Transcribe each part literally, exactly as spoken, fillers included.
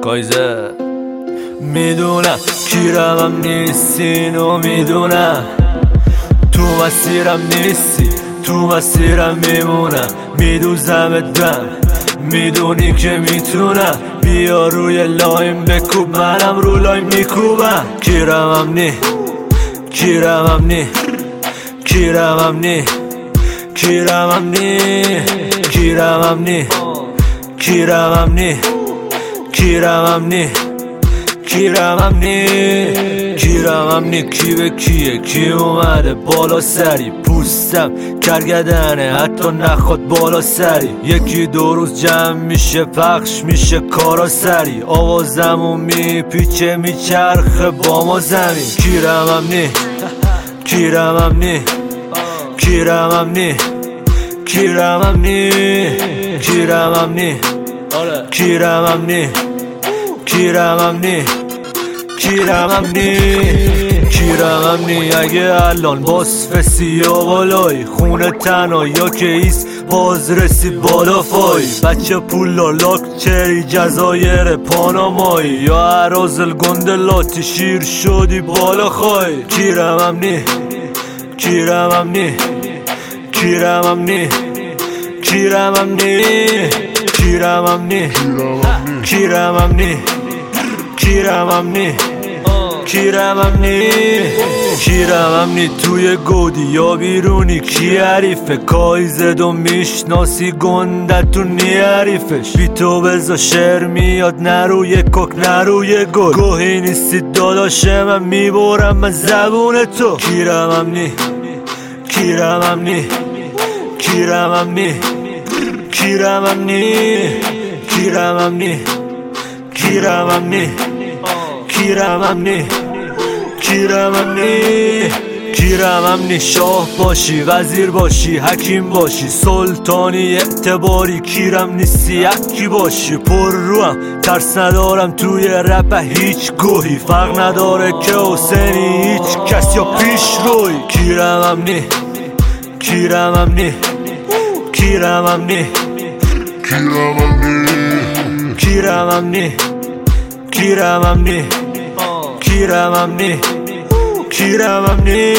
کایزه میدونم کیرمم نیستی اینو میدونم، تو مسیرم نیستی تو مسیرم میمونم، میدوزم دم میدونی که میتونم، بیا روی لایم بکوب منم رو لایم میکوبم. کیرمم نی کیرمم نی کیرمم نی کیرمم نی کیرمم نی کیرمم نی کیرمم نی کیرمم نی کیرمم نی کی به کیه کی اومده بالا سری، پوستم کرگدنه حتی نخواد بالا سری، یکی دو روز جمع میشه پخش میشه کارا سری، آوازمو میپیچه میچرخه با ما زمین. کیرمم نی کیرمم نی کیرمم نی کیرمم نی کیرمم نی کیرمم نی کیرمم نی کیرمم نی کیرمم نی اگه الان باز سیاه بالای خونه تنها یا که ایست باز رسی بالا فای، بچه پولا لاکچری جزایر پانامایی یا عرازل گندلاتی شیر شدی بالا خواهی. کیرمم نی کیرمم نی کیرمم نی کیرمم نی کیرمم نی کیرمم نی کیرمم نی کیرمم نی کیرمم نی توی گودی یا بیرونی کی حریفه، کایزدو میشناسی گندتون نی حریفش، بی تو بزا شعر میاد نروی کوک نروی گل، گوهی نیستی داداشه من میبورم من زبون تو. کیرمم نی کیرمم نی کیرمم نی کیرمم نی کیرمم نی کیرمم نی کیرمم نی کیرمم نی کیرمم نی شاه باشی وزیر باشی حکیم باشی سلطانی اعتباری، کیرم نیستی یکی باشی، پر روم ترس ندارم توی رپ هیچ گوهی، فرق نداره که حسینی هیچ کس یا پیش روی. کیرمم نی کیرمم نی کیرمم نی کیرمم نی کیرمم نی کیرمم نی کیرمم نی کیرمم نی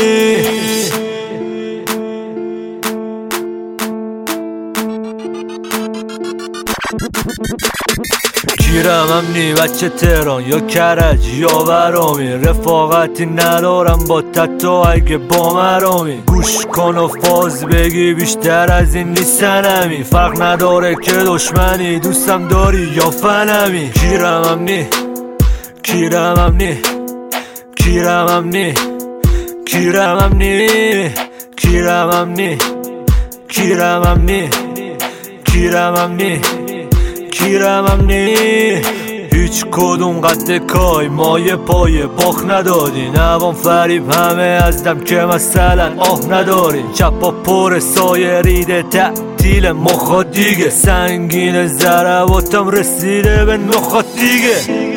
کیرمم نی بچه تهران یا کرج یا برامی، رفاقتی ندارم با تتو اگه با مرامی، گوش کن و فاز بگی بیشتر از این نیستنمی، فرق نداره که دشمنی دوستم داری یا فنمی. کیرمم نی کیرمم نی کیرمم نی کیرمم نی کیرمم نی کیرمم نی کیرمم نی کیرمم نی هیچ کدوم قد کای مایه پایه باخ ندادی، نوام فریب همه از دم که مثلا آه نداری، چپا پر سایه ریده تعطیل مخواد دیگه، سنگین ضرباتم رسیده به نخواد دیگه.